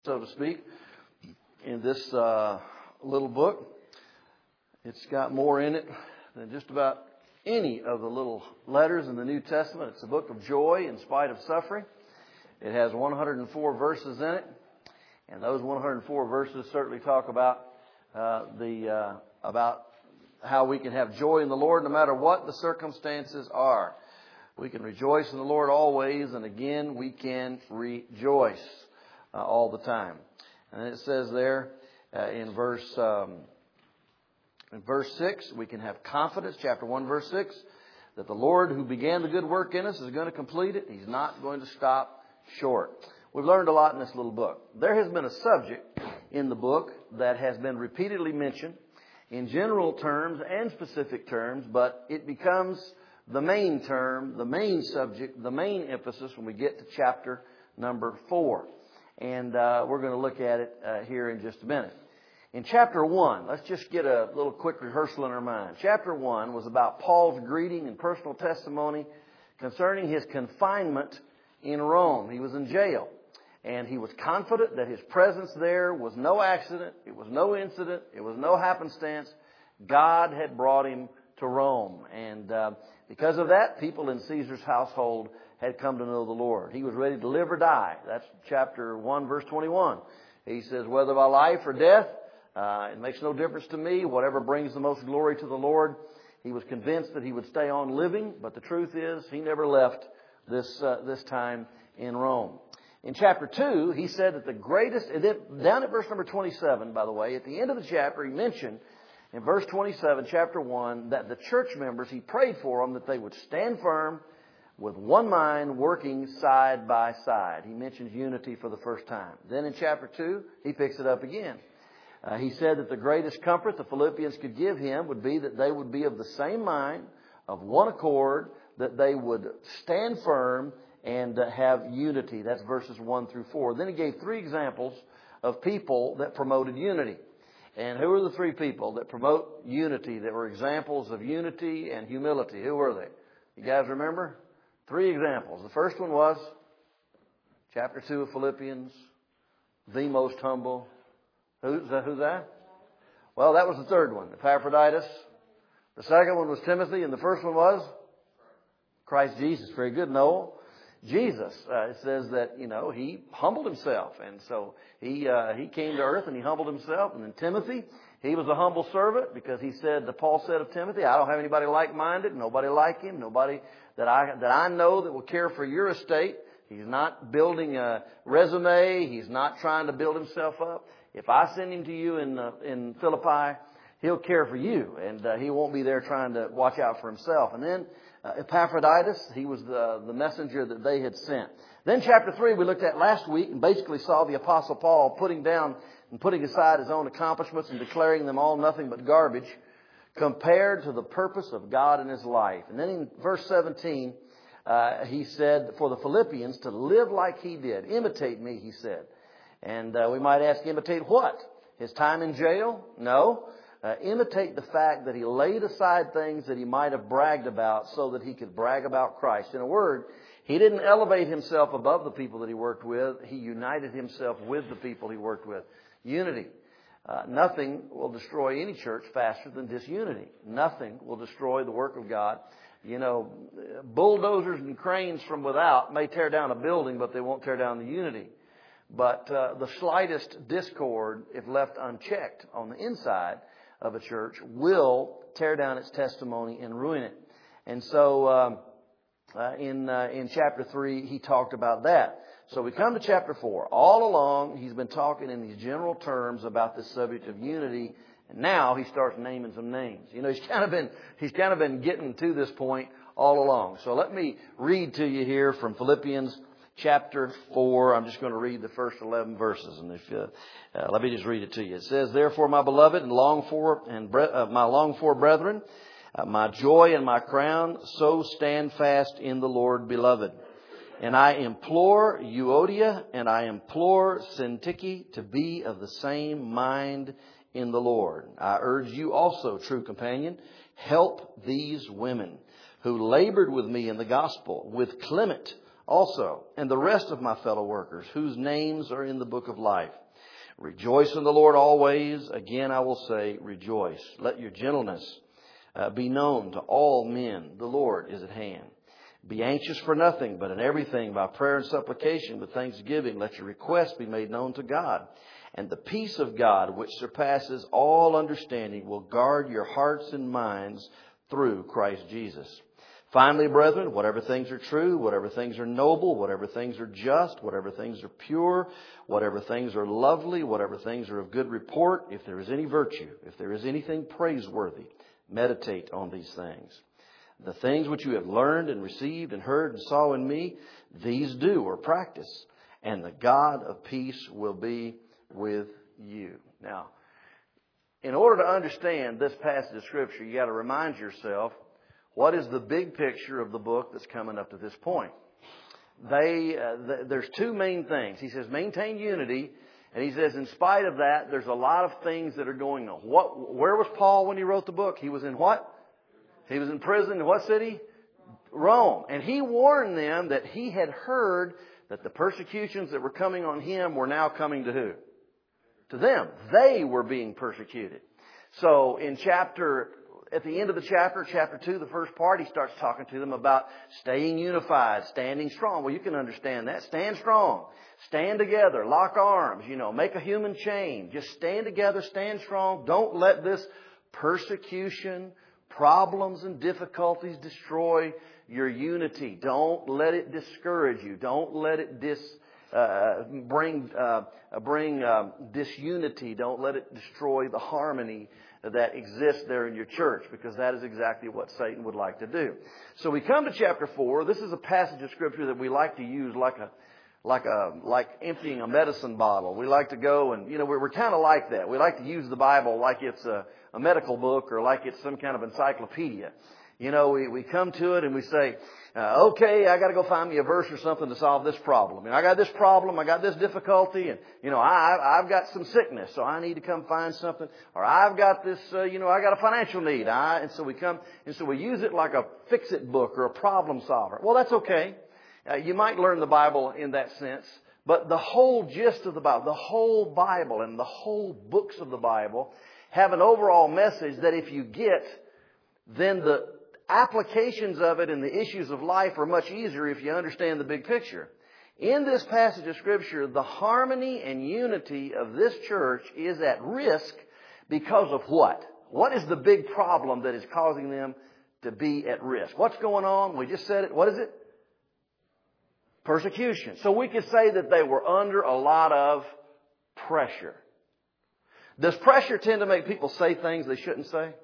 so to speak, in this little book. It's got more in it than just about any of the little letters in the New Testament. It's a book of joy in spite of suffering. It has 104 verses in it, and those 104 verses certainly talk about about how we can have joy in the Lord no matter what the circumstances are. We can rejoice in the Lord always, and again, we can rejoice all the time. And it says there in verse 6, we can have confidence, chapter 1, verse 6, that the Lord who began the good work in us is going to complete it. He's not going to stop short. We've learned a lot in this little book. There has been a subject in the book that has been repeatedly mentioned in general terms and specific terms, but it becomes the main term, the main subject, the main emphasis when we get to chapter number 4. And we're going to look at it here in just a minute. In chapter 1, let's just get a little quick rehearsal in our mind. Chapter 1 was about Paul's greeting and personal testimony concerning his confinement in Rome. He was in jail, and he was confident that his presence there was no accident, it was no incident, it was no happenstance. God had brought him to Rome, and because of that, people in Caesar's household had come to know the Lord. He was ready to live or die. That's chapter 1, verse 21. He says, whether by life or death, it makes no difference to me, whatever brings the most glory to the Lord. He was convinced that he would stay on living, but the truth is he never left this time in Rome. In chapter 2, he said that the greatest, and then down at verse number 27, by the way, at the end of the chapter, he mentioned in verse 27, chapter 1, that the church members, he prayed for them that they would stand firm with one mind, working side by side. He mentions unity for the first time. Then in chapter 2, he picks it up again. He said that the greatest comfort the Philippians could give him would be that they would be of the same mind, of one accord, that they would stand firm and have unity. That's verses 1 through 4. Then he gave 3 examples of people that promoted unity. And who are the 3 people that promote unity, that were examples of unity and humility? Who were they? You guys remember? 3 examples. The first one was chapter 2 of Philippians, the most humble. Who's that? Well, that was the third one, Epaphroditus. The second one was Timothy, and the first one was Christ Jesus. Very good, Noel. Jesus, it says that, he humbled himself. And so he came to earth and he humbled himself. And then Timothy, he was a humble servant because Paul said of Timothy, I don't have anybody like-minded, nobody like him, nobody that I know that will care for your estate. He's not building a resume. He's not trying to build himself up. If I send him to you in Philippi, he'll care for you, and he won't be there trying to watch out for himself. And then Epaphroditus, he was the messenger that they had sent. Then chapter 3 we looked at last week and basically saw the Apostle Paul putting aside his own accomplishments and declaring them all nothing but garbage compared to the purpose of God in his life. And then in verse 17, he said for the Philippians to live like he did. Imitate me, he said. And we might ask, imitate what? His time in jail? No. Imitate the fact that he laid aside things that he might have bragged about so that he could brag about Christ. In a word, he didn't elevate himself above the people that he worked with. He united himself with the people he worked with. Unity. Nothing will destroy any church faster than disunity. Nothing will destroy the work of God. Bulldozers and cranes from without may tear down a building, but they won't tear down the unity. But the slightest discord, if left unchecked on the inside of a church, will tear down its testimony and ruin it. And so in chapter 3, he talked about that. So we come to chapter 4. All along, he's been talking in these general terms about this subject of unity. And now he starts naming some names. He's kind of been getting to this point all along. So let me read to you here from Philippians chapter 4. I'm just going to read the first 11 verses, and let me just read it to you. It says, "Therefore, my beloved and my longed for brethren, my joy and my crown, so stand fast in the Lord, beloved. And I implore Euodia and I implore Syntyche to be of the same mind in the Lord. I urge you also, true companion, help these women who labored with me in the gospel, with Clement, also, and the rest of my fellow workers, whose names are in the book of life. Rejoice in the Lord always. Again, I will say, rejoice. Let your gentleness be known to all men. The Lord is at hand. Be anxious for nothing, but in everything, by prayer and supplication with thanksgiving, let your requests be made known to God. And the peace of God, which surpasses all understanding, will guard your hearts and minds through Christ Jesus. Finally, brethren, whatever things are true, whatever things are noble, whatever things are just, whatever things are pure, whatever things are lovely, whatever things are of good report, if there is any virtue, if there is anything praiseworthy, meditate on these things. The things which you have learned and received and heard and saw in me, these do or practice, and the God of peace will be with you. Now, in order to understand this passage of Scripture, you got to remind yourself, what is the big picture of the book that's coming up to this point? There's two main things. He says, maintain unity. And he says, in spite of that, there's a lot of things that are going on. Where was Paul when he wrote the book? He was in what? He was in prison in what city? Rome. And he warned them that he had heard that the persecutions that were coming on him were now coming to who? To them. They were being persecuted. So at the end of the chapter, chapter 2, the first part, he starts talking to them about staying unified, standing strong. Well, you can understand that. Stand strong. Stand together. Lock arms. Make a human chain. Just stand together. Stand strong. Don't let this persecution, problems and difficulties destroy your unity. Don't let it discourage you. Don't let it bring disunity. Don't let it destroy the harmony that exists there in your church, because that is exactly what Satan would like to do. So we come to chapter 4. This is a passage of Scripture that we like to use like emptying a medicine bottle. We like to go and, we're kind of like that. We like to use the Bible like it's a medical book or like it's some kind of encyclopedia. We come to it and we say, okay, I got to go find me a verse or something to solve this problem. I got this problem, I got this difficulty, and, I've got some sickness, so I need to come find something. Or I've got this, I got a financial need. And so we use it like a fix-it book or a problem solver. Well, that's okay. You might learn the Bible in that sense. But the whole gist of the Bible, the whole Bible and the whole books of the Bible have an overall message that if you get, then the applications of it and the issues of life are much easier if you understand the big picture. In this passage of Scripture, the harmony and unity of this church is at risk because of what? What is the big problem that is causing them to be at risk? What's going on? We just said it. What is it? Persecution. So we could say that they were under a lot of pressure. Does pressure tend to make people say things they shouldn't say?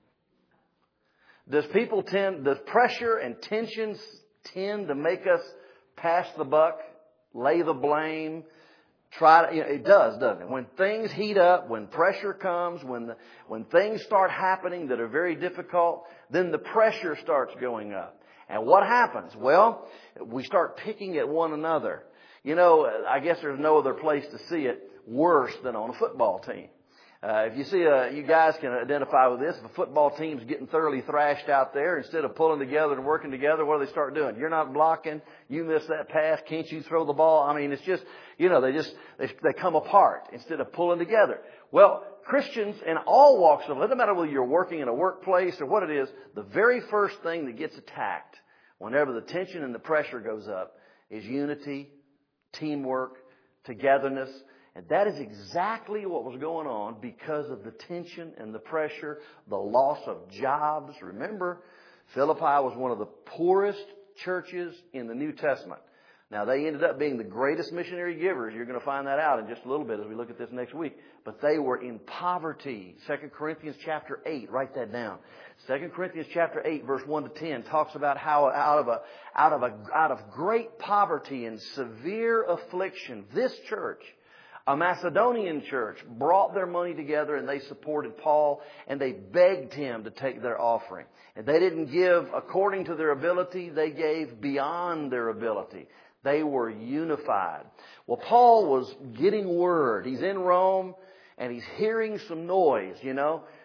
Does pressure and tensions tend to make us pass the buck, lay the blame, it does, doesn't it? When things heat up, when pressure comes, when things start happening that are very difficult, then the pressure starts going up. And what happens? Well, we start picking at one another. I guess there's no other place to see it worse than on a football team. If you see, you guys can identify with this. If a football team's getting thoroughly thrashed out there, instead of pulling together and working together, what do they start doing? You're not blocking. You miss that pass. Can't you throw the ball? I mean, it's just, they come apart instead of pulling together. Well, Christians in all walks of life, it doesn't matter whether you're working in a workplace or what it is, the very first thing that gets attacked whenever the tension and the pressure goes up is unity, teamwork, togetherness. And that is exactly what was going on because of the tension and the pressure, the loss of jobs. Remember, Philippi was one of the poorest churches in the New Testament. Now, they ended up being the greatest missionary givers. You're going to find that out in just a little bit as we look at this next week. But they were in poverty. 2 Corinthians chapter 8, write that down. 2 Corinthians chapter 8, verse 1 to 10 talks about how out of great poverty and severe affliction, this church, a Macedonian church, brought their money together and they supported Paul and they begged him to take their offering. And they didn't give according to their ability, they gave beyond their ability. They were unified. Well, Paul was getting word. He's in Rome and he's hearing some noise,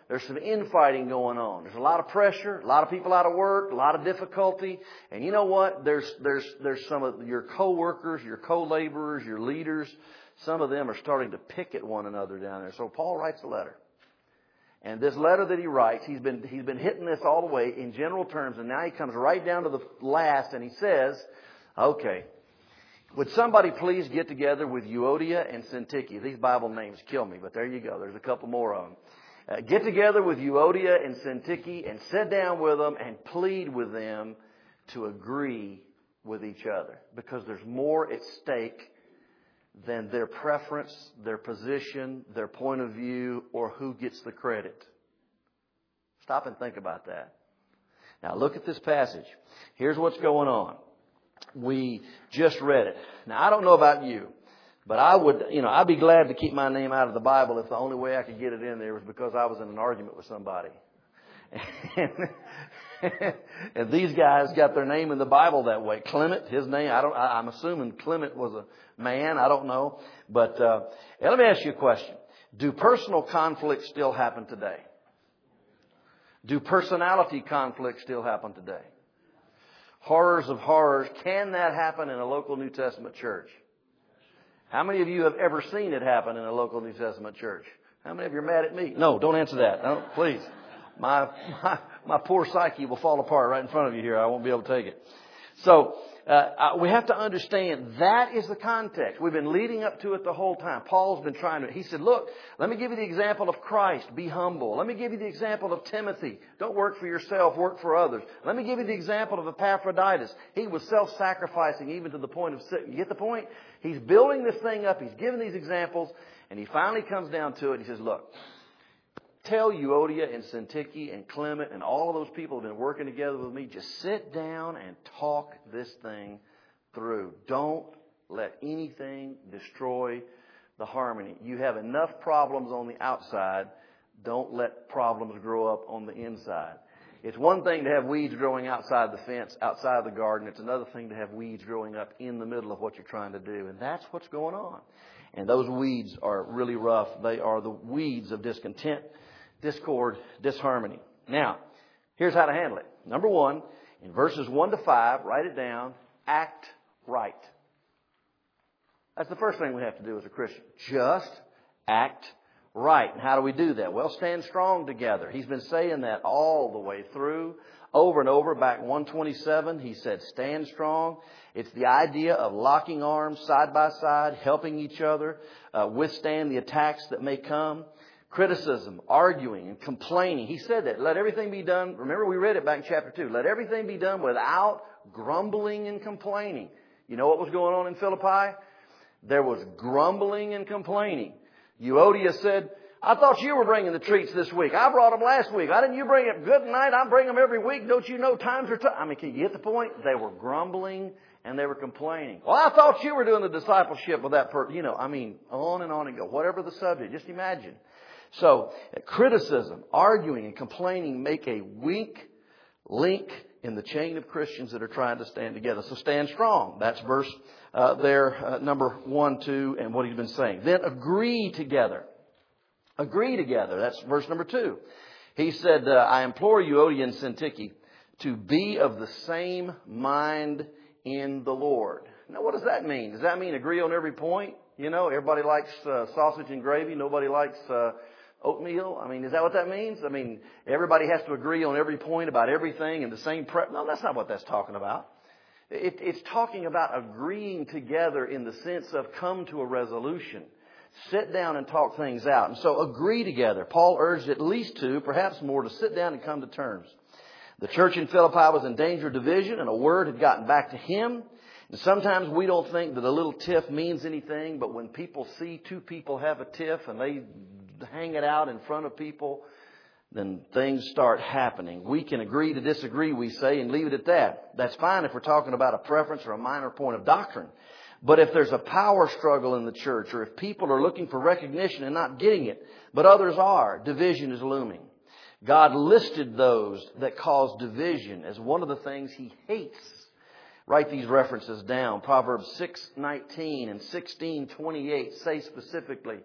There's some infighting going on. There's a lot of pressure, a lot of people out of work, a lot of difficulty. And you know what? There's some of your co-workers, your co-laborers, your leaders. Some of them are starting to pick at one another down there. So Paul writes a letter. And this letter that he writes, he's been hitting this all the way in general terms. And now he comes right down to the last and he says, okay, would somebody please get together with Euodia and Syntyche? These Bible names kill me, but there you go. There's a couple more of them. Get together with Euodia and Syntyche and sit down with them and plead with them to agree with each other. Because there's more at stake than their preference, their position, their point of view, or who gets the credit. Stop and think about that. Now look at this passage. Here's what's going on. We just read it. Now I don't know about you, but I'd be glad to keep my name out of the Bible if the only way I could get it in there was because I was in an argument with somebody. And these guys got their name in the Bible that way. Clement, his name, I'm assuming Clement was a man. I don't know. But let me ask you a question. Do personal conflicts still happen today? Do personality conflicts still happen today? Horrors of horrors. Can that happen in a local New Testament church? How many of you have ever seen it happen in a local New Testament church? How many of you are mad at me? No, don't answer that. No, please. My poor psyche will fall apart right in front of you here. I won't be able to take it. So we have to understand that is the context. We've been leading up to it the whole time. Paul's been he said, look, let me give you the example of Christ. Be humble. Let me give you the example of Timothy. Don't work for yourself, work for others. Let me give you the example of Epaphroditus. He was self-sacrificing even to the point of sickness. You get the point? He's building this thing up. He's giving these examples. And he finally comes down to it. He says, look, tell Euodia and Syntyche and Clement and all of those people who have been working together with me, just sit down and talk this thing through. Don't let anything destroy the harmony. You have enough problems on the outside. Don't let problems grow up on the inside. It's one thing to have weeds growing outside the fence, outside the garden. It's another thing to have weeds growing up in the middle of what you're trying to do. And that's what's going on. And those weeds are really rough. They are the weeds of discontent, discord, disharmony. Now, here's how to handle it. Number one, in verses 1 to 5, write it down, act right. That's the first thing we have to do as a Christian. Just act right. And how do we do that? Well, stand strong together. He's been saying that all the way through, over and over. Back 127, he said, stand strong. It's the idea of locking arms side by side, helping each other, withstand the attacks that may come. Criticism, arguing, and complaining. He said that. Let everything be done. Remember, we read it back in chapter 2. Let everything be done without grumbling and complaining. You know what was going on in Philippi? There was grumbling and complaining. Euodia said, I thought you were bringing the treats this week. I brought them last week. Why didn't you bring it? Good night. I bring them every week. Don't you know times are tough? I mean, can you get the point? They were grumbling and they were complaining. Well, I thought you were doing the discipleship with that person. On and go. Whatever the subject. Just imagine. So, criticism, arguing, and complaining make a weak link in the chain of Christians that are trying to stand together. So stand strong. That's verse number 1, 2, and what he's been saying. Then agree together. Agree together. That's verse number 2. He said, I implore you, Euodia and Syntyche, to be of the same mind in the Lord. Now, what does that mean? Does that mean agree on every point? Everybody likes sausage and gravy. Nobody likes oatmeal. I mean, is that what that means? I mean, everybody has to agree on every point about everything and the same No, that's not what that's talking about. It's talking about agreeing together in the sense of come to a resolution. Sit down and talk things out. And so agree together. Paul urged at least 2, perhaps more, to sit down and come to terms. The church in Philippi was in danger of division, and a word had gotten back to him. And sometimes we don't think that a little tiff means anything, but when people see 2 people have a tiff and they hang it out in front of people, then things start happening. We can agree to disagree, we say, and leave it at that. That's fine if we're talking about a preference or a minor point of doctrine. But if there's a power struggle in the church, or if people are looking for recognition and not getting it, but others are, division is looming. God listed those that cause division as one of the things He hates. Write these references down. Proverbs 6:19 and 16:28 say specifically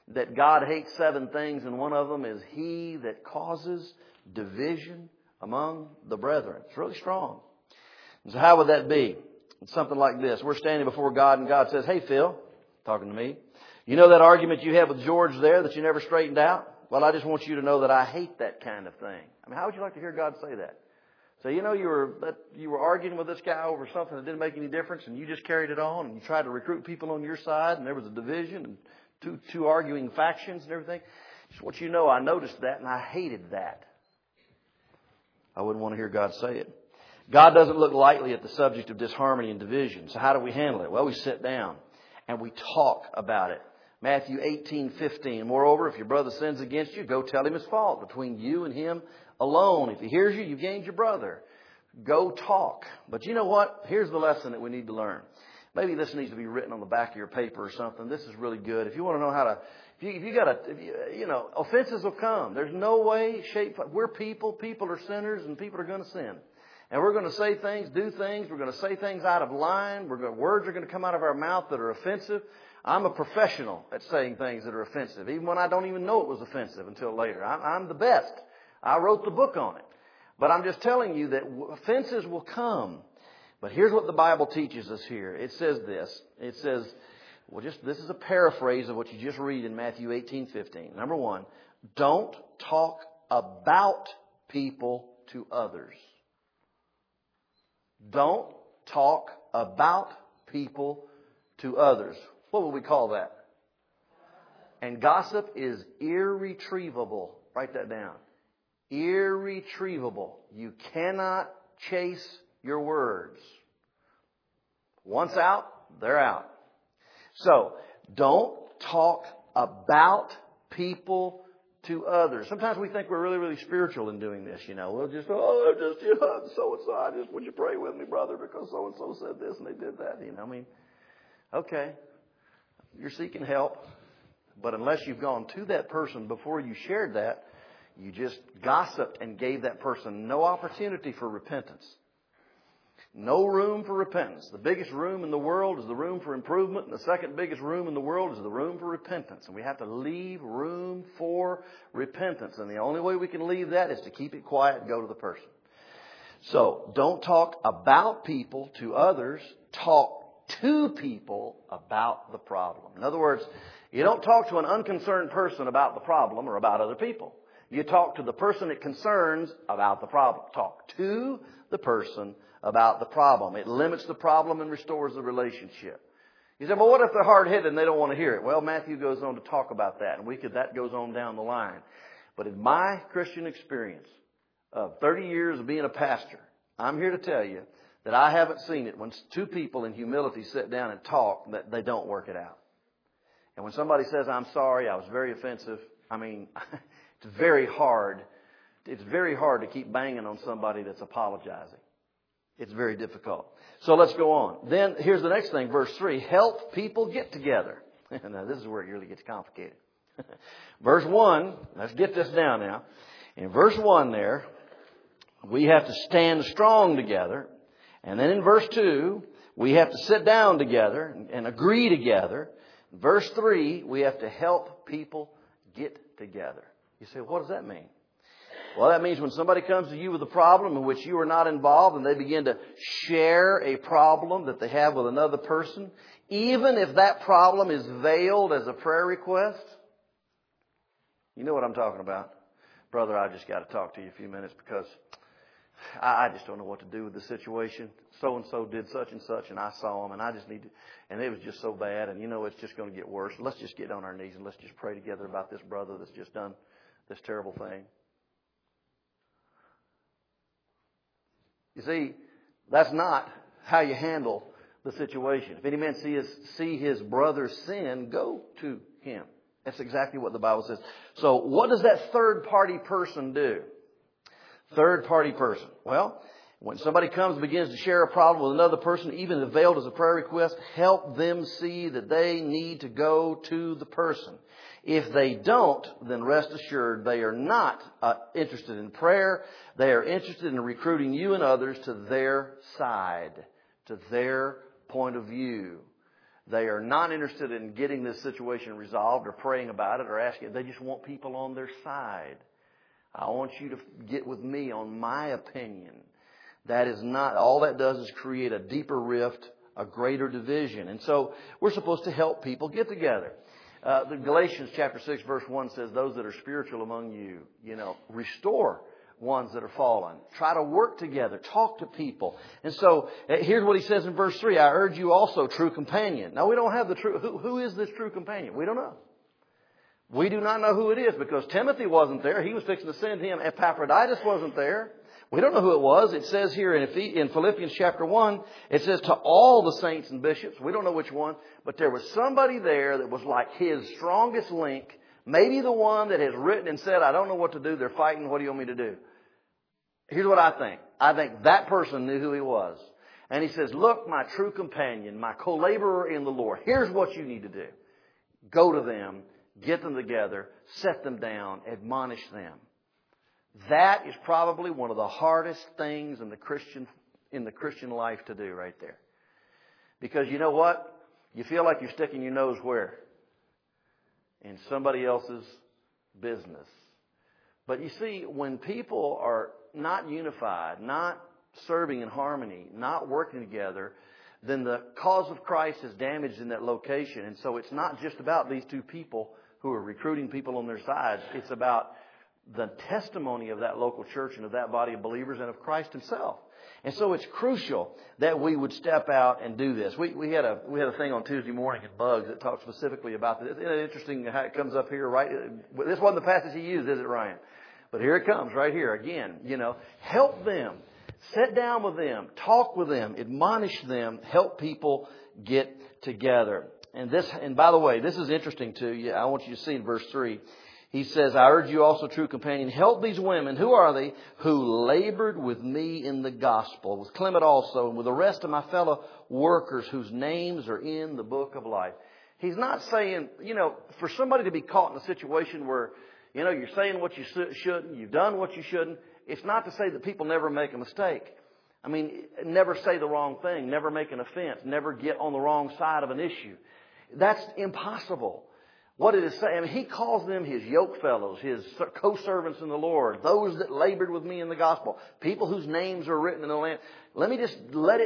that God hates 7 things, and one of them is he that causes division among the brethren. It's really strong. And so how would that be? It's something like this. We're standing before God, and God says, "Hey, Phil," talking to me, "you know that argument you had with George there that you never straightened out? Well, I just want you to know that I hate that kind of thing." I mean, how would you like to hear God say that? So, you know, you were arguing with this guy over something that didn't make any difference, and you just carried it on, and you tried to recruit people on your side, and there was a division, and two arguing factions and everything. Just want you to know I noticed that, and I hated that. I wouldn't want to hear God say it. God doesn't look lightly at the subject of disharmony and division. So how do we handle it? Well, we sit down and we talk about it. Matthew 18:15. "Moreover, if your brother sins against you, go tell him his fault between you and him alone. If he hears you, you've gained your brother." Go talk. But you know what? Here's the lesson that we need to learn. Maybe this needs to be written on the back of your paper or something. This is really good. If you want to know how to, offenses will come. There's no way, shape, we're people. People are sinners, and people are going to sin. And we're going to say things, do things. We're going to say things out of line. Words are going to come out of our mouth that are offensive. I'm a professional at saying things that are offensive, even when I don't even know it was offensive until later. I'm the best. I wrote the book on it. But I'm just telling you that offenses will come. But here's what the Bible teaches us here. It says this. It says, this is a paraphrase of what you just read in Matthew 18:15. Number 1, don't talk about people to others. Don't talk about people to others. What would we call that? And gossip is irretrievable. Write that down. Irretrievable. You cannot chase your words. Once out, they're out. So, don't talk about people to others. Sometimes we think we're really, really spiritual in doing this, We'll just, so-and-so, would you pray with me, brother, because so-and-so said this and they did that, Okay, you're seeking help, but unless you've gone to that person before you shared that, you just gossiped and gave that person no opportunity for repentance. No room for repentance. The biggest room in the world is the room for improvement, and the second biggest room in the world is the room for repentance. And we have to leave room for repentance. And the only way we can leave that is to keep it quiet and go to the person. So, don't talk about people to others. Talk to people about the problem. In other words, you don't talk to an unconcerned person about the problem or about other people. You talk to the person it concerns about the problem. Talk to the person about the problem. It limits the problem and restores the relationship. You say, well, what if they're hard-headed and they don't want to hear it? Well, Matthew goes on to talk about that, and that goes on down the line. But in my Christian experience of 30 years of being a pastor, I'm here to tell you that I haven't seen it when two people in humility sit down and talk that they don't work it out. And when somebody says, "I'm sorry, I was very offensive," it's very hard. It's very hard to keep banging on somebody that's apologizing. It's very difficult. So let's go on. Then here's the next thing, verse 3. Help people get together. Now this is where it really gets complicated. Verse 1, let's get this down now. In verse 1 there, we have to stand strong together. And then in verse 2, we have to sit down together and agree together. Verse 3, we have to help people get together. You say, what does that mean? Well, that means when somebody comes to you with a problem in which you are not involved and they begin to share a problem that they have with another person, even if that problem is veiled as a prayer request, you know what I'm talking about. Brother, I just got to talk to you a few minutes because I just don't know what to do with the situation. So-and-so did such and such and I saw them and I just need to, and it was just so bad and it's just going to get worse. Let's just get on our knees and let's just pray together about this brother that's just done this terrible thing. You see, that's not how you handle the situation. If any man see his brother sin, go to him. That's exactly what the Bible says. So what does that third-party person do? Third-party person. Well, when somebody comes and begins to share a problem with another person, even if veiled as a prayer request, help them see that they need to go to the person. If they don't, then rest assured they are not interested in prayer. They are interested in recruiting you and others to their side, to their point of view. They are not interested in getting this situation resolved or praying about it or asking. They just want people on their side. I want you to get with me on my opinion. That is not, all that does is create a deeper rift, a greater division. And so we're supposed to help people get together. The Galatians chapter 6 verse 1 says, those that are spiritual among you, restore ones that are fallen. Try to work together. Talk to people. And so here's what he says in verse 3. I urge you also, true companion. Now we don't have the true, who is this true companion? We don't know. We do not know who it is because Timothy wasn't there. He was fixing to send him. Epaphroditus wasn't there. We don't know who it was. It says here in Philippians chapter 1, it says to all the saints and bishops. We don't know which one, but there was somebody there that was like his strongest link. Maybe the one that has written and said, I don't know what to do. They're fighting. What do you want me to do? Here's what I think. I think that person knew who he was. And he says, look, my true companion, my co-laborer in the Lord, here's what you need to do. Go to them, get them together, set them down, admonish them. That is probably one of the hardest things in the Christian life to do right there. Because you know what? You feel like you're sticking your nose where? In somebody else's business. But you see, when people are not unified, not serving in harmony, not working together, then the cause of Christ is damaged in that location. And so it's not just about these two people who are recruiting people on their sides. It's about the testimony of that local church and of that body of believers and of Christ himself. And so it's crucial that we would step out and do this. We had a thing on Tuesday morning at Bugs that talked specifically about this. Isn't it interesting how it comes up here, right? This wasn't the passage he used, is it, Ryan? But here it comes right here again. Help them. Sit down with them. Talk with them. Admonish them. Help people get together. And by the way, this is interesting too. I want you to see in verse 3. He says, I urge you also, true companion, help these women. Who are they? Who labored with me in the gospel, with Clement also, and with the rest of my fellow workers whose names are in the book of life. He's not saying, for somebody to be caught in a situation where, you're saying what you shouldn't, you've done what you shouldn't. It's not to say that people never make a mistake. I mean, never say the wrong thing, never make an offense, never get on the wrong side of an issue. That's impossible. What did it say? I mean, he calls them his yoke fellows, his co-servants in the Lord, those that labored with me in the gospel, people whose names are written in the Lamb. Let me just let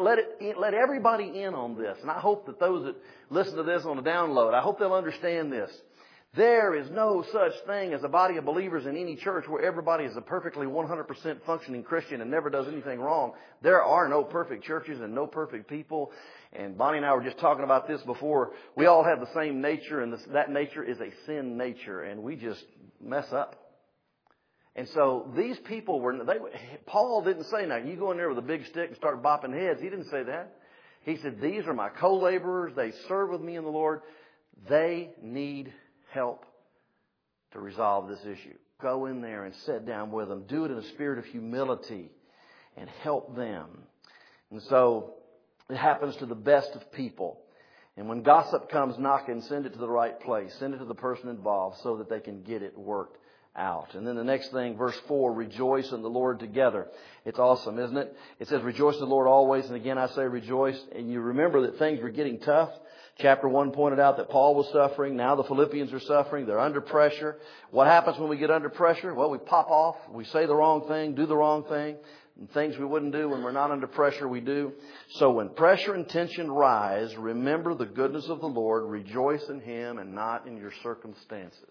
everybody in on this. And I hope that those that listen to this on the download, I hope they'll understand this. There is no such thing as a body of believers in any church where everybody is a perfectly 100% functioning Christian and never does anything wrong. There are no perfect churches and no perfect people. And Bonnie and I were just talking about this before. We all have the same nature, and that nature is a sin nature, and we just mess up. And so these people Paul didn't say, now you go in there with a big stick and start bopping heads. He didn't say that. He said, these are my co-laborers. They serve with me in the Lord. They need help to resolve this issue. Go in there and sit down with them. Do it in a spirit of humility and help them. And so it happens to the best of people. And when gossip comes knocking, send it to the right place. Send it to the person involved so that they can get it worked out. And then the next thing, verse 4, rejoice in the Lord together. It's awesome, isn't it? It says, rejoice in the Lord always. And again, I say rejoice. And you remember that things were getting tough. Chapter 1 pointed out that Paul was suffering. Now the Philippians are suffering. They're under pressure. What happens when we get under pressure? Well, we pop off. We say the wrong thing, do the wrong thing. And things we wouldn't do when we're not under pressure, we do. So when pressure and tension rise, remember the goodness of the Lord. Rejoice in Him and not in your circumstances.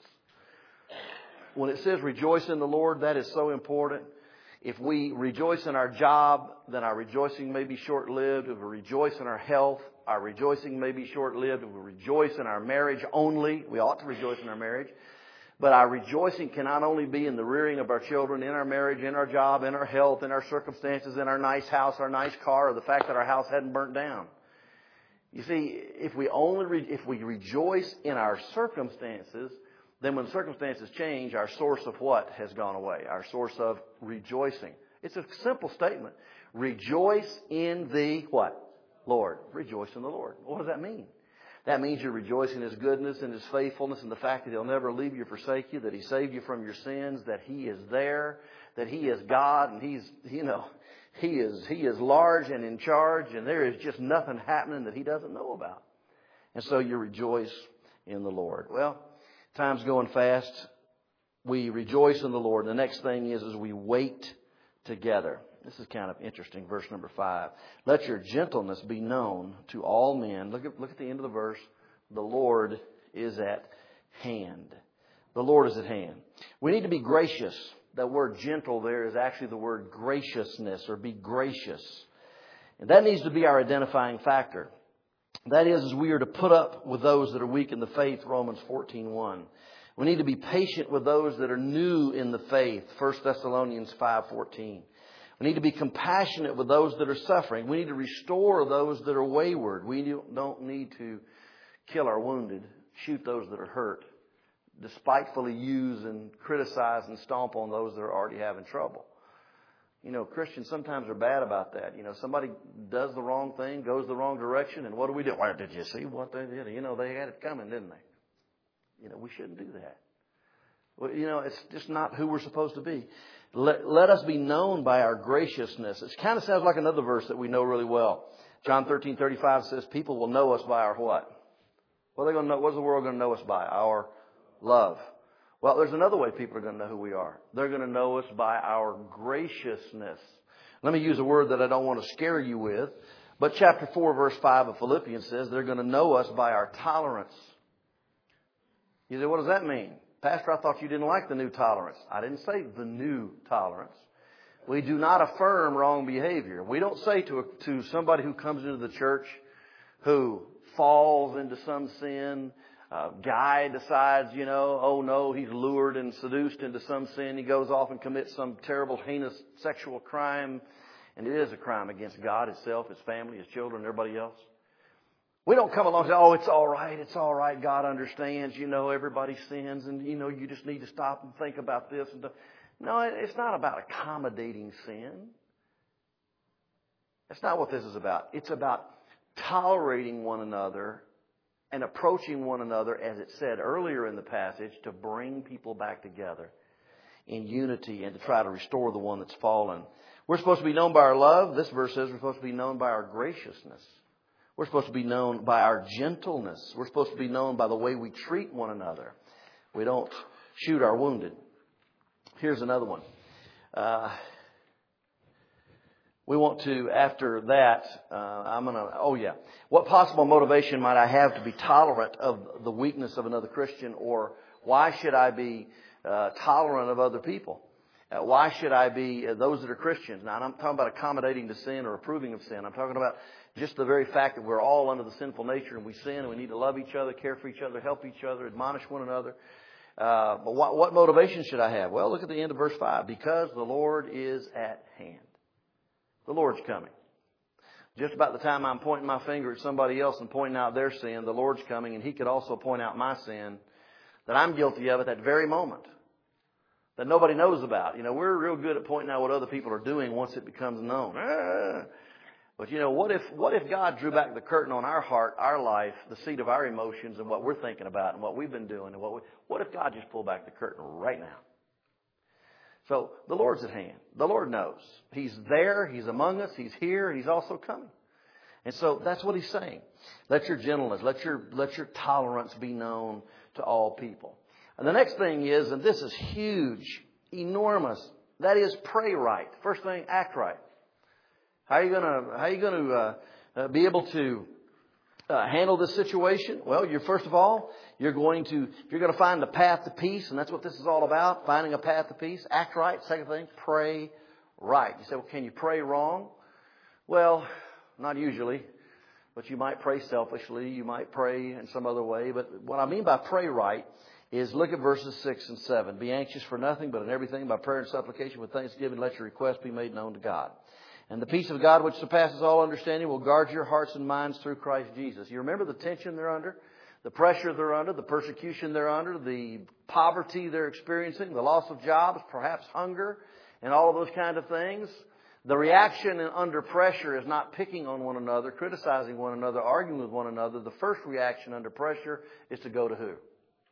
When it says rejoice in the Lord, that is so important. If we rejoice in our job, then our rejoicing may be short-lived. If we rejoice in our health, our rejoicing may be short-lived. If we rejoice in our marriage only, we ought to rejoice in our marriage. But our rejoicing can not only be in the rearing of our children, in our marriage, in our job, in our health, in our circumstances, in our nice house, our nice car, or the fact that our house hadn't burnt down. You see, if we rejoice in our circumstances, then when circumstances change, our source of what has gone away? Our source of rejoicing. It's a simple statement. Rejoice in the what? Lord. Rejoice in the Lord. What does that mean? That means you rejoice in His goodness and His faithfulness and the fact that He'll never leave you or forsake you, that He saved you from your sins, that He is there, that He is God, and He is large and in charge, and there is just nothing happening that He doesn't know about. And so you rejoice in the Lord. Well, time's going fast. We rejoice in the Lord. The next thing is we wait together. This is kind of interesting. Verse number 5. Let your gentleness be known to all men. Look at the end of the verse. The Lord is at hand. The Lord is at hand. We need to be gracious. That word gentle there is actually the word graciousness, or be gracious. And that needs to be our identifying factor. That is we are to put up with those that are weak in the faith, Romans 14:1. We need to be patient with those that are new in the faith, 1 Thessalonians 5:14. We need to be compassionate with those that are suffering. We need to restore those that are wayward. We don't need to kill our wounded, shoot those that are hurt, despitefully use and criticize and stomp on those that are already having trouble. You know, Christians sometimes are bad about that. You know, somebody does the wrong thing, goes the wrong direction, and what do we do? Why, did you see what they did? You know, they had it coming, didn't they? You know, we shouldn't do that. Well, you know, it's just not who we're supposed to be. Let us be known by our graciousness. It kind of sounds like another verse that we know really well. John 13:35 says, people will know us by our what? What are they going to know? What's the world going to know us by? Our love. Well, there's another way people are going to know who we are. They're going to know us by our graciousness. Let me use a word that I don't want to scare you with. But chapter 4, verse 5 of Philippians says they're going to know us by our tolerance. You say, what does that mean? Pastor, I thought you didn't like the new tolerance. I didn't say the new tolerance. We do not affirm wrong behavior. We don't say to somebody who comes into the church who falls into some sin, guy decides, you know, oh no, he's lured and seduced into some sin. He goes off and commits some terrible, heinous sexual crime. And it is a crime against God, Himself, His family, His children, everybody else. We don't come along and say, oh, it's all right, God understands, you know, everybody sins and, you know, you just need to stop and think about this. No, it's not about accommodating sin. That's not what this is about. It's about tolerating one another and approaching one another, as it said earlier in the passage, to bring people back together in unity and to try to restore the one that's fallen. We're supposed to be known by our love. This verse says we're supposed to be known by our graciousness. We're supposed to be known by our gentleness. We're supposed to be known by the way we treat one another. We don't shoot our wounded. Here's another one. We want to, after that, what possible motivation might I have to be tolerant of the weakness of another Christian? Or why should I be tolerant of other people? Why should I be those that are Christians? Now, I'm not talking about accommodating to sin or approving of sin. I'm talking about just the very fact that we're all under the sinful nature and we sin and we need to love each other, care for each other, help each other, admonish one another. But what motivation should I have? Well, look at the end of verse 5. Because the Lord is at hand. The Lord's coming. Just about the time I'm pointing my finger at somebody else and pointing out their sin, the Lord's coming, and He could also point out my sin that I'm guilty of at that very moment, that nobody knows about. You know, we're real good at pointing out what other people are doing once it becomes known. But you know, what if God drew back the curtain on our heart, our life, the seat of our emotions, and what we're thinking about and what we've been doing, and what if God just pulled back the curtain right now? So the Lord's at hand. The Lord knows. He's there. He's among us. He's here. He's also coming. And so that's what He's saying. Let your gentleness, let your tolerance be known to all people. And the next thing is, and this is huge, enormous, that is pray right. First thing, act right. How are you going to be able to handle this situation? Well, you're going to find the path to peace, and that's what this is all about, finding a path to peace. Act right. Second thing, pray right. You say, well, can you pray wrong? Well, not usually, but you might pray selfishly. You might pray in some other way. But what I mean by pray right is look at verses 6 and 7. Be anxious for nothing, but in everything by prayer and supplication with thanksgiving, let your requests be made known to God. And the peace of God, which surpasses all understanding, will guard your hearts and minds through Christ Jesus. You remember the tension they're under, the pressure they're under, the persecution they're under, the poverty they're experiencing, the loss of jobs, perhaps hunger, and all of those kind of things. The reaction under pressure is not picking on one another, criticizing one another, arguing with one another. The first reaction under pressure is to go to who?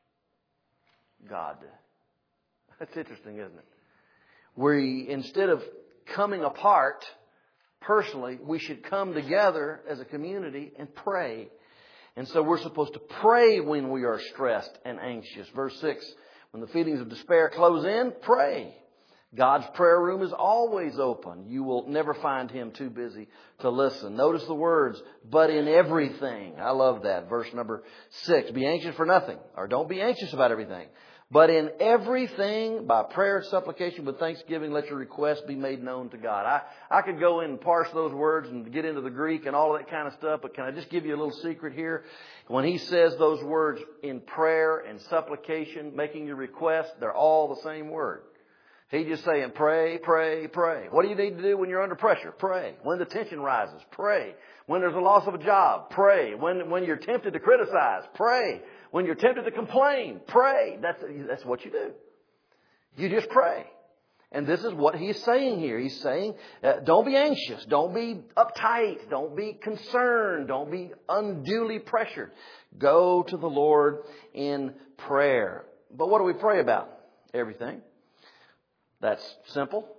God. That's interesting, isn't it? We, instead of coming apart personally, we should come together as a community and pray. And so we're supposed to pray when we are stressed and anxious. Verse 6, when the feelings of despair close in, pray. God's prayer room is always open. You will never find Him too busy to listen. Notice the words, but in everything. I love that. Verse number 6, be anxious for nothing. Or don't be anxious about everything. But in everything, by prayer and supplication with thanksgiving, let your requests be made known to God. I could go in and parse those words and get into the Greek and all of that kind of stuff, but can I just give you a little secret here? When he says those words in prayer and supplication, making your request, they're all the same word. He's just saying, pray, pray, pray. What do you need to do when you're under pressure? Pray. When the tension rises, pray. When there's a loss of a job, pray. When you're tempted to criticize, pray. When you're tempted to complain, pray. That's what you do. You just pray. And this is what he's saying here. He's saying, don't be anxious. Don't be uptight. Don't be concerned. Don't be unduly pressured. Go to the Lord in prayer. But what do we pray about? Everything. That's simple.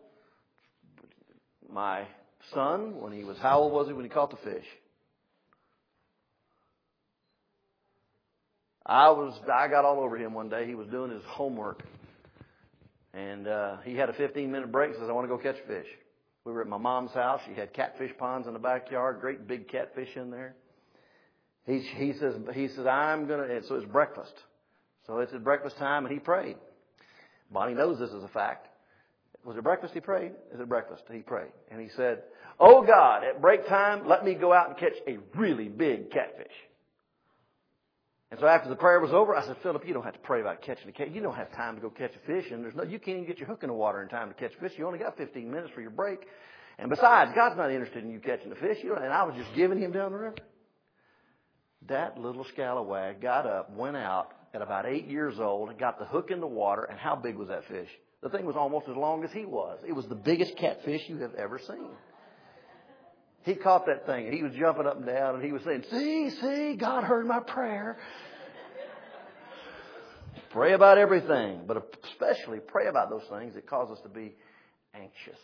My son, how old was he when he caught the fish? I got all over him one day. He was doing his homework. And he had a 15-minute break. Says, I want to go catch fish. We were at my mom's house. She had catfish ponds in the backyard. Great big catfish in there. He says, I'm going to, so it's breakfast. So it's at breakfast time, and he prayed. Bonnie knows this is a fact. Was it breakfast he prayed? Is it breakfast? He prayed. And he said, oh God, at break time, let me go out and catch a really big catfish. And so after the prayer was over, I said, Philip, you don't have to pray about catching a catfish. You don't have time to go catch a fish. And you can't even get your hook in the water in time to catch fish. You only got 15 minutes for your break. And besides, God's not interested in you catching the fish. And I was just giving him down the river. That little scalawag got up, went out at about 8 years old, and got the hook in the water. And how big was that fish? The thing was almost as long as he was. It was the biggest catfish you have ever seen. He caught that thing, and he was jumping up and down, and he was saying, see, God heard my prayer. Pray about everything, but especially pray about those things that cause us to be anxious.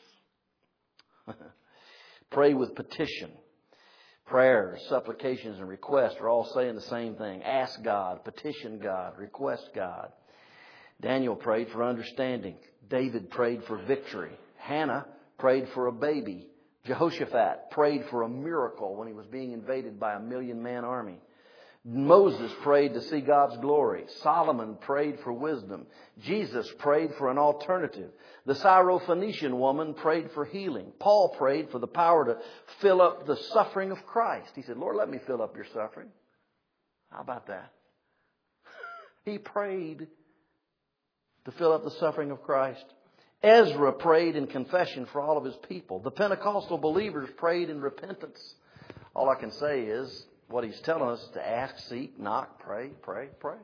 Pray with petition. Prayers, supplications, and requests are all saying the same thing. Ask God, petition God, request God. Daniel prayed for understanding. David prayed for victory. Hannah prayed for a baby. Jehoshaphat prayed for a miracle when he was being invaded by a 1,000,000-man army. Moses prayed to see God's glory. Solomon prayed for wisdom. Jesus prayed for an alternative. The Syrophoenician woman prayed for healing. Paul prayed for the power to fill up the suffering of Christ. He said, Lord, let me fill up your suffering. How about that? He prayed to fill up the suffering of Christ. Ezra prayed in confession for all of his people. The Pentecostal believers prayed in repentance. All I can say is what he's telling us is to ask, seek, knock, pray, pray, pray.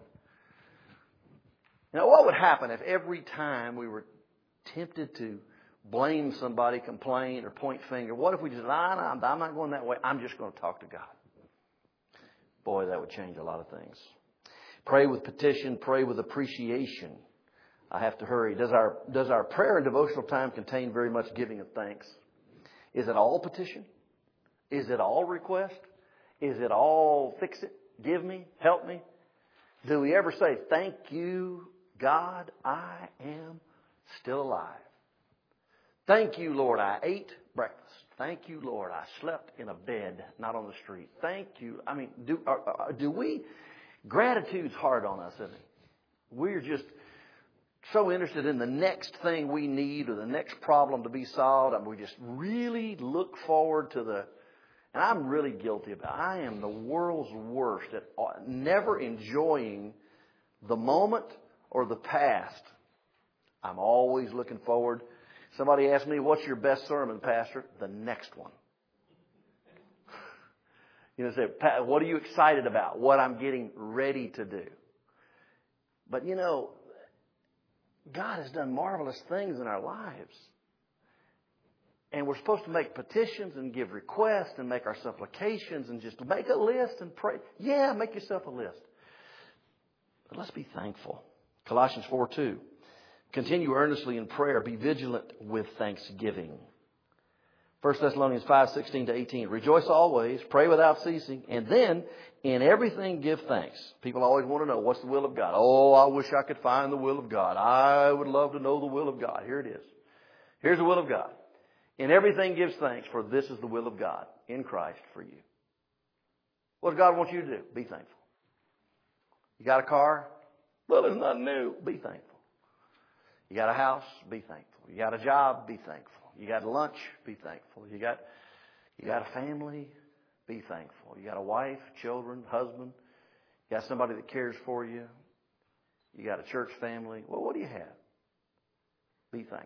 Now, what would happen if every time we were tempted to blame somebody, complain, or point finger, what if we just, I'm not going that way. I'm just going to talk to God. Boy, that would change a lot of things. Pray with petition, pray with appreciation. I have to hurry. Does our prayer and devotional time contain very much giving of thanks? Is it all petition? Is it all request? Is it all fix it, give me, help me? Do we ever say, thank you, God, I am still alive. Thank you, Lord, I ate breakfast. Thank you, Lord, I slept in a bed, not on the street. Thank you. I mean, do we? Gratitude's hard on us, isn't it? We're just so interested in the next thing we need or the next problem to be solved. And we just really look forward to and I'm really guilty about it. I am the world's worst at never enjoying the moment or the past. I'm always looking forward. Somebody asked me, what's your best sermon, Pastor? The next one. Say, what are you excited about? What I'm getting ready to do. But God has done marvelous things in our lives. And we're supposed to make petitions and give requests and make our supplications and just make a list and pray. Yeah, make yourself a list. But let's be thankful. Colossians 4:2. Continue earnestly in prayer. Be vigilant with thanksgiving. 1 Thessalonians 5:16-18. Rejoice always, pray without ceasing, and then in everything give thanks. People always want to know, what's the will of God? Oh, I wish I could find the will of God. I would love to know the will of God. Here it is. Here's the will of God. In everything gives thanks, for this is the will of God in Christ for you. What does God want you to do? Be thankful. You got a car? Well, it's not new. Be thankful. You got a house? Be thankful. You got a job? Be thankful. You got lunch? Be thankful. You got a family? Be thankful. You got a wife, children, husband? You got somebody that cares for you? You got a church family? Well, what do you have? Be thankful.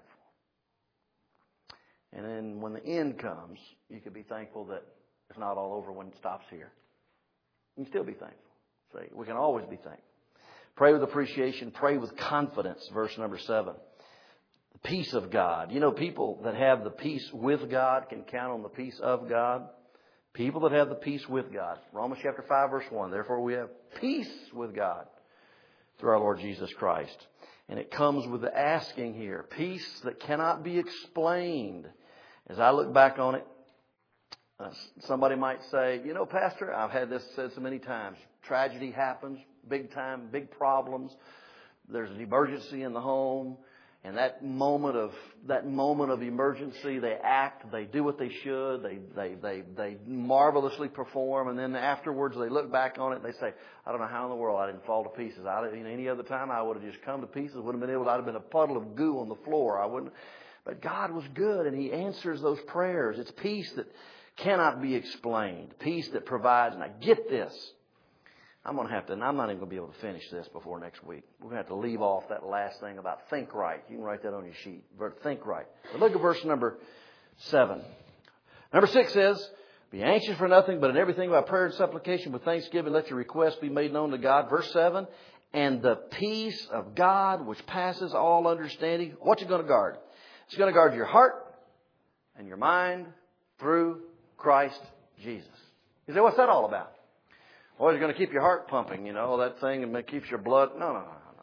And then when the end comes, you can be thankful that it's not all over when it stops here. You can still be thankful. See, we can always be thankful. Pray with appreciation. Pray with confidence. Verse number 7. The peace of God. You know, people that have the peace with God can count on the peace of God. People that have the peace with God. Romans chapter 5, verse 1. Therefore we have peace with God through our Lord Jesus Christ. And it comes with the asking here. Peace that cannot be explained. As I look back on it, somebody might say, you know, Pastor, I've had this said so many times. Tragedy happens, big time, big problems. There's an emergency in the home. And that moment of emergency, they act, they do what they should, they marvelously perform, and then afterwards they look back on it and they say, I don't know how in the world I didn't fall to pieces. Any other time I would have just come to pieces, wouldn't have been able. I'd have been a puddle of goo on the floor. I wouldn't. But God was good, and He answers those prayers. It's peace that cannot be explained, peace that provides. And I get this. I'm not even going to be able to finish this before next week. We're going to have to leave off that last thing about think right. You can write that on your sheet. Think right. But look at verse number 7. Number 6 says, be anxious for nothing, but in everything by prayer and supplication with thanksgiving, let your requests be made known to God. Verse 7, and the peace of God, which passes all understanding. What's it going to guard? It's going to guard your heart and your mind through Christ Jesus. You say, what's that all about? Well, it's going to keep your heart pumping, you know, that thing, and it keeps your blood. No.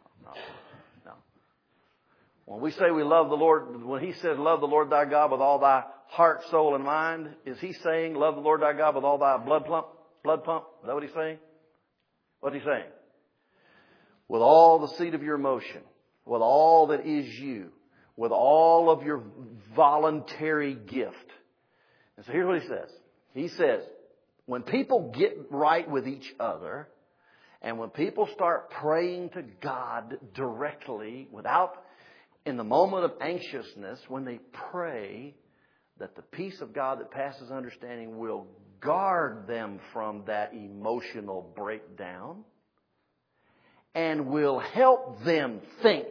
When we say we love the Lord, when He says love the Lord thy God with all thy heart, soul, and mind, is He saying love the Lord thy God with all thy blood pump? Is that what He's saying? What's He saying? With all the seat of your emotion, with all that is you, with all of your voluntary gift. And so here's what He says. He says, when people get right with each other, and when people start praying to God directly, in the moment of anxiousness, when they pray, that the peace of God that passes understanding will guard them from that emotional breakdown and will help them think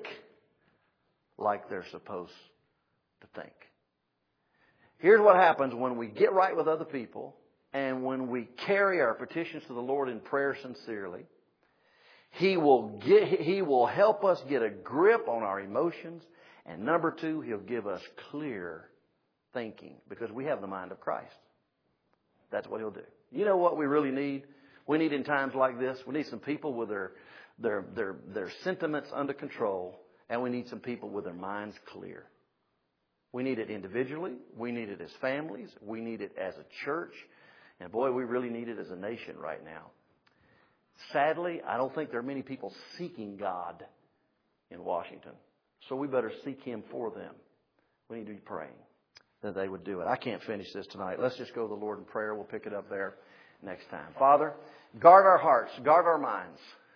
like they're supposed to think. Here's what happens when we get right with other people and when we carry our petitions to the Lord in prayer sincerely. He will help us get a grip on our emotions. And number 2, He'll give us clear thinking because we have the mind of Christ. That's what He'll do. You know what we really need? We need in times like this, we need some people with their sentiments under control, and we need some people with their minds clear. We need it individually. We need it as families. We need it as a church. And boy, we really need it as a nation right now. Sadly, I don't think there are many people seeking God in Washington. So we better seek Him for them. We need to be praying that they would do it. I can't finish this tonight. Let's just go to the Lord in prayer. We'll pick it up there next time. Father, guard our hearts, guard our minds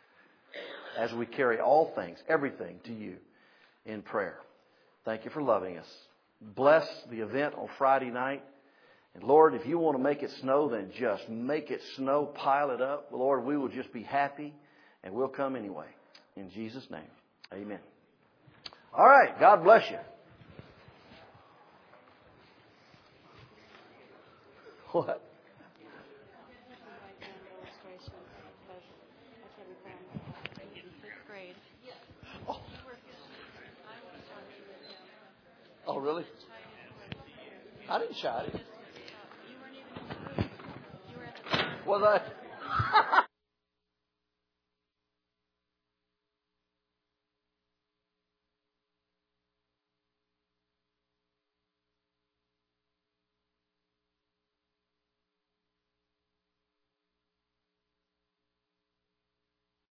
as we carry all things, everything to You in prayer. Thank You for loving us. Bless the event on Friday night. And Lord, if You want to make it snow, then just make it snow, pile it up. Lord, we will just be happy and we'll come anyway. In Jesus' name, amen. All right. God bless you. What? Oh, really? I didn't shout it. Was I?